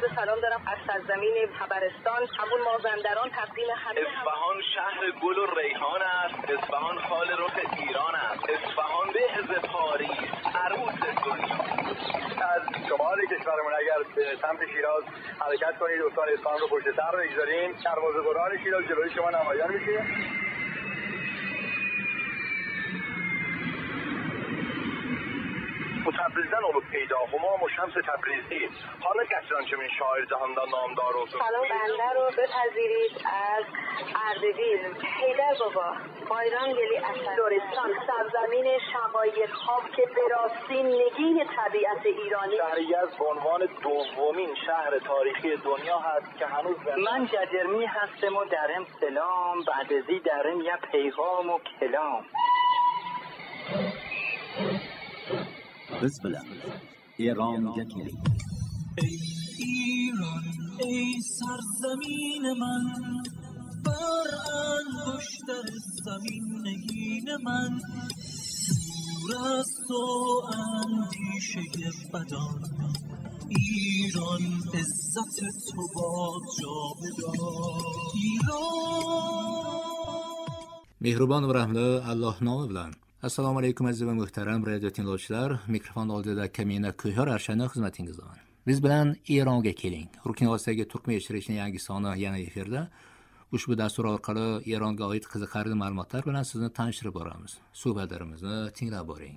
عرض سلام دارم از سرزمین خبرستان، همون مازندران. تقدیم همه اصفهان شهر گل و ریحان است. اصفهان خال رخ ایران است. اصفهان بهز پاریس، عروس دنیا. از شمال کشورمون اگر به سمت شیراز حرکت کنید، استان اصفهان رو پشت سر بگذارین، دروازه قرآن شیراز جلوی شما نمایان میشه. متبرزن اولو پیدا همام و شمس تبریزی حالا کسان چمین شاعر جهاندان نامدار و سلام بنده رو بپذیرید از اردبیل، حیدر بابا، بایران گلی اصل دورستان، سرزمین شقایق ها که به راستی نگین طبیعت ایرانی. شهری از به عنوان دومین شهر تاریخی دنیا هست که هنوز من جدرمی هستم و درم سلام، بعد ازی درم یا پیغام و کلام. بسم ایران یکی. ای ایران ای سرزمین من، بر انگشتر زمین نگین من، دور از تو اندیشه بدان، ایران عزت تو باد جاودان. ایران mehribon va rahmli Alloh nomi bilan. Assalomu alaykum aziz va muhtaram radio tinglovchilar. Mikrofon oldida Kamina Ko'har Arshani xizmatingizdaman. Biz bilan Eronga keling. Rukn Osiyoga turkman eshittirishning yangi soni yana efirda. Ushbu dastur orqali Eronga oid qiziqarli ma'lumotlar bilan sizni tanishtirib boramiz. Suhbatlarimizni tinglab boring.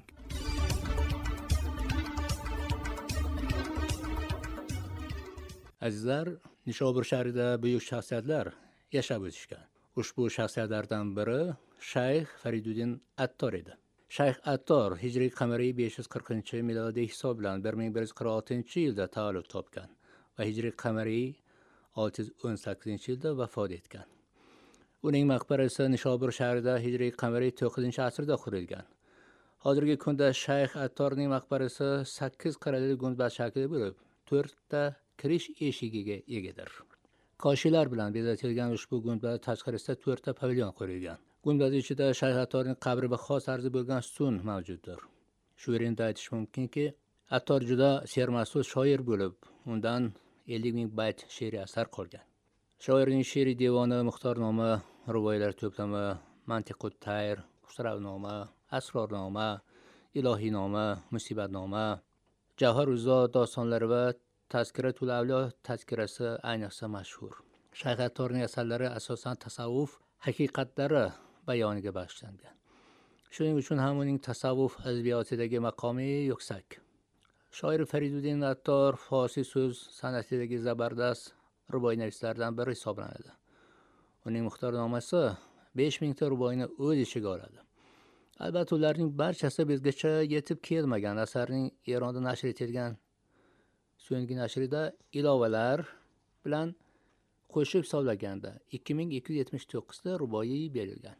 Azizlar, Nishobur shahrida buyuk shaxsiyatlar yashab o'tishgan. Ushbu shaxsiyatlardan biri Shayx Fariduddin Attor edi. Shayx Attor hijriy qamariy 540 milodiy hisob bilan 1146-yilda tavallud topgan va hijriy qamariy 618-yilda vafot etgan. Uning maqbarasi Nishobur shahrida hijriy qamariy 9-asrda qurilgan. Hozirgi kunda Shayx Attorning maqbarasi 8 qirrali gumbaz shaklida bo'lib, 4 ta kirish eshigiga egadir. Koshiylar bilan bezatilgan ushbu gumbaz tashqarisida 4 ta pavilyon qurilgan. Gumbaz ichida Shayx Attorning qabriga xos arzi bo'lgan stun mavjuddir. Shu o'rinda aytish mumkinki, Attor juda sermas'ul shoir bo'lib, undan 50,000 bayt she'riy asar qolgan. Shoirning she'riy devoni, Muxtornoma, rivoyalar to'plami, Mantiqut Tayr, Xusravnoma, Asrornoma, Ilohiynoma, Musibatnoma, Javharuzzo dostonlari va Tazkiratul Avliyo tazkirasi ayniqsa mashhur. Shayx Attorning asarlari asosan tasavvuf haqiqatlari bayoniga bag'ishlangan. Shuning uchun ham uning tasavvuf adabiyotidagi maqomi yuksak. Shoir Fariduddin Attor Farsi so'z san'atidagi zabardast ruboiynavislardan biri hisoblanadi. Uning Muxtornomasi 5000 ta ruboiyni o'z ichiga oladi. Albatta ularning barchasi bizgacha yetib kelmagan. Asarning Eronda nashr etilgan so'nggi nashrida ilovalar bilan qo'shib hisoblaganda 2279 ta ruboiy berilgan.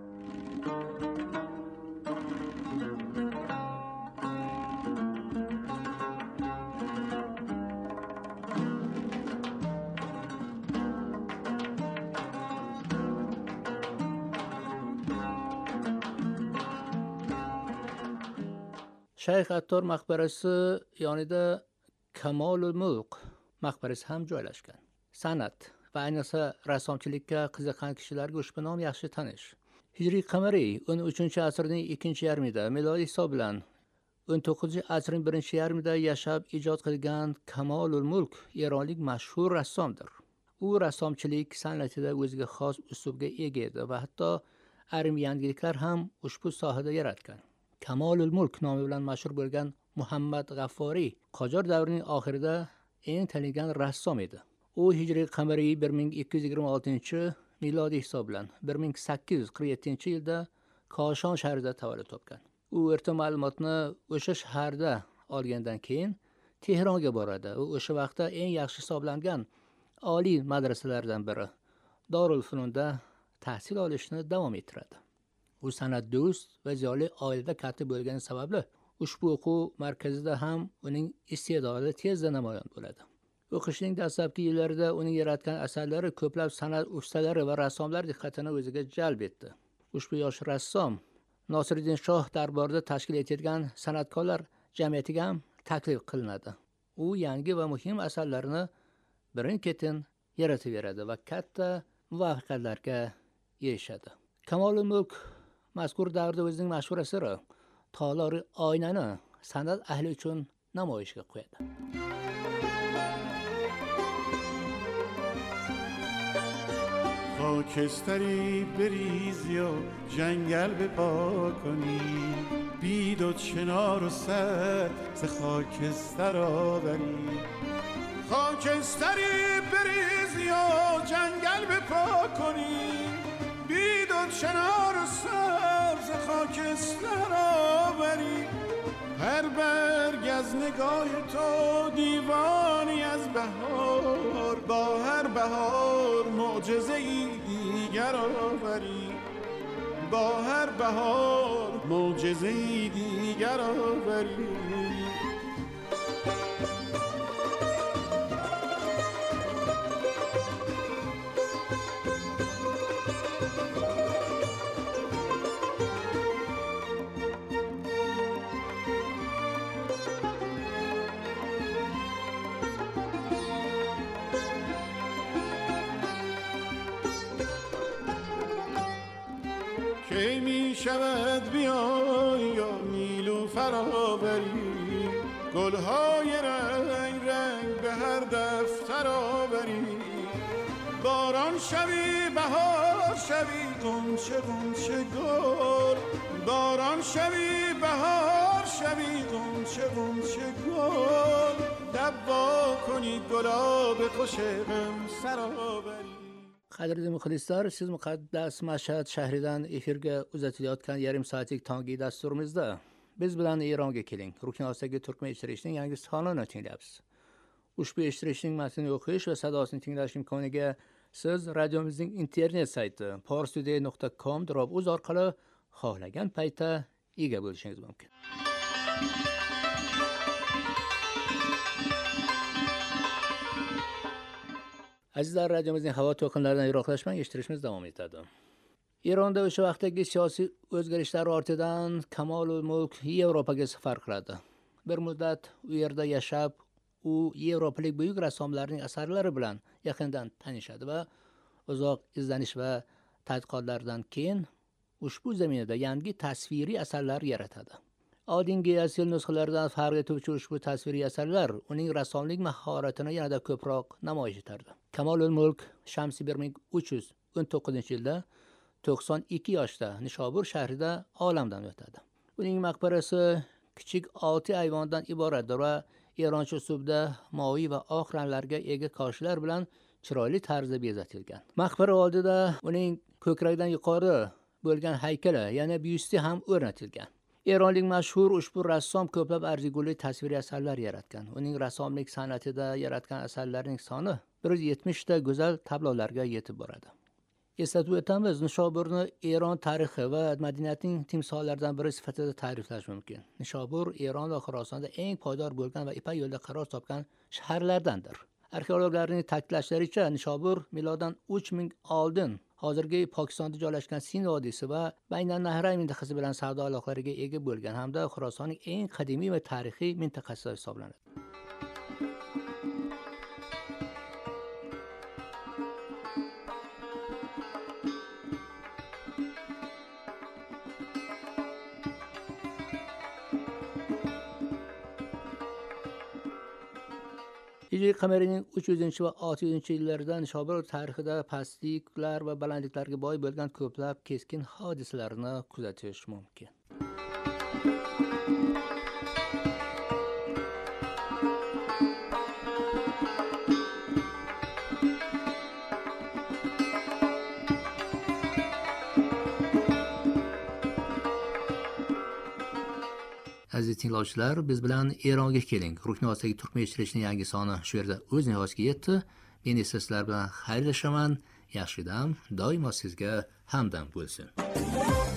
Shayx Attor maqbarasi yonida Kamolul Mulk maqbarasi ham joylashgan. San'at va ayniqsa rassomchilikka qiziqqan kishilarga ushbu nom yaxshi tanish. Hijriy qamariy 13-asrning 2-yarmida, milodiy hisob bilan 19-asrning 1-yarmida yashab ijod qilgan Kamolul Mulk eronlik mashhur rassomdir. U rassomchilik san'atida o'ziga xos uslubga ega edi va hatto ayrim yangiliklar ham ushbu sohada yaratgan. Kamolul Mulk nomi bilan mashhur bo'lgan Muhammad G'afforiy Qojor davrining oxirida eng tanilgan rassom edi. U hijriy qamariy 1226, milodiy hisob bilan 1847-yilda Koshon shahrida tavallud topgan. U o'rta ma'lumotni o'sha shaharda olgandan keyin Tehronga boradi. U o'sha vaqtda eng yaxshi hisoblangan oliy madrasalardan biri Dorul Fununda tahsil olishni davom ettiradi. U san'atdo'st va ziyoli oilada katta bo'lgani sababli ushbu o'quv markazida ham uning iste'dodi tezda namoyon bo'ladi. O'qishning dastlabki yillarida uning yaratgan asarlari ko'plab san'at ustalari va rassomlar diqqatini o'ziga jalb etdi. Ushbu yosh rassom Nosiruddin Shoh darborida tashkil etilgan san'atkorlar jamiyatiga ham taklif qilinadi. U yangi va muhim asarlarini birin-ketin yarataveradi va katta muvaffaqiyatlarga erishadi. Kamolul Mulk mazkur davrda o'zining mashhur asari Tolori oynani san'at ahli uchun namoyishga qo'yadi. خاکستری بریزی و جنگل بپا کنی، بید و چنار و سر ز خاکستر آوری. خاکستری بریزی و جنگل بپا کنی، بید و چنار و سر ز خاکستر آوری. هر برگ از نگاه تو دیوانی از بهار، با هر بهار معجزه ای دیگر آوری. با هر بهار معجزه ای دیگر آوری. کی می شود بیای یا نیلوفر آوری، گلهای رنگ رنگ به هر دفتر آوری. باران شوی بهار شوی غنچه غنچه گل، باران شوی بهار شوی غنچه غنچه گل. دبا کنی گلاب خوش غم سر آوری. Qadrli muxlislar, siz muqaddas Mashhad shahridan efirga uzatilayotgan yarim soatlik tonggi dasturimizda biz bilan Eronga keling ruknosidagi turkman eshittirishning yangi sonini tinglayapsiz. Ushbu eshittirishning matnini o'qish va sadosini tinglash imkoniga siz radiomizning internet sayti parstoday.com/uz orqali xohlagan paytda ega bo'lishingiz mumkin. Azizlar, radiomizning havo to'lqinlaridan yiroqlashmay eshittirishimiz davom etadi. Eronda o'sha vaqtdagi siyosiy o'zgarishlar ortidan Kamolul Mulk Yevropaga safar qiladi. Bir muddat u yerda yashab, u yevropalik buyuk rassomlarning asarlari bilan yaqindan tanishadi va uzoq izlanish va tadqiqotlardan keyin ushbu zaminada yangi tasviriy asarlar yaratadi. Oldingi asl nusxalardan farq etuvchi ushbu tasviriy asarlar uning rassomlik mahoratini yanada ko'proq namoyish etardi. Kamolul Mulk shamsi 1319-yilda 92 yoshda Nishobur shahrida olamdan o'tadi. Uning maqbarasi kichik 6 ayvondan iboratdir va eroncha uslubda moviy va oq ranglarga ega koshlar bilan chiroyli tarzda bezatilgan. Maqbara oldida uning ko'krakdan yuqori bo'lgan haykali, yana byusti ham o'rnatilgan. Eronlik mashhur ushbu rassom ko'plab arzigulik tasviriy asarlar yaratgan. Uning rassomlik san'atida yaratgan asarlarining soni 170 ta go'zal tablolarga yetib boradi. Eslatib o'tamiz, Nishoburni Eron tarixi va madaniyatining timsollaridan biri sifatida ta'riflash mumkin. Nishobur Eron va Xorasonda eng poydor bo'lgan va ipak yo'lda qaror topgan shaharlardandir. Arxeologlarning ta'kidlashlaricha, Nishobur miloddan 3000 oldin hozirgi Pokistonda joylashgan Sind vodiysi va Baynan Nahrayn mintaqasi bilan savdo aloqalariga ega bo'lgan hamda Xorasonning eng qadimiy va tarixiy mintaqasi hisoblanadi. Hijriy qamarining 300 va 600 yillarida Nishobur tarixida pastliklar va balandliklarga boy bo'lgan ko'plab keskin hodisalarni kuzatish mumkin. Aziz tinglovchilar, biz bilan Eronga keling. Ruknosidagi turkman eshittirishning yangi soni shu yerda o'z nihoyasiga yetdi. Men esa sizlar bilan xayrlashaman. Yaxshi dam doimo sizga hamdam bo'lsin.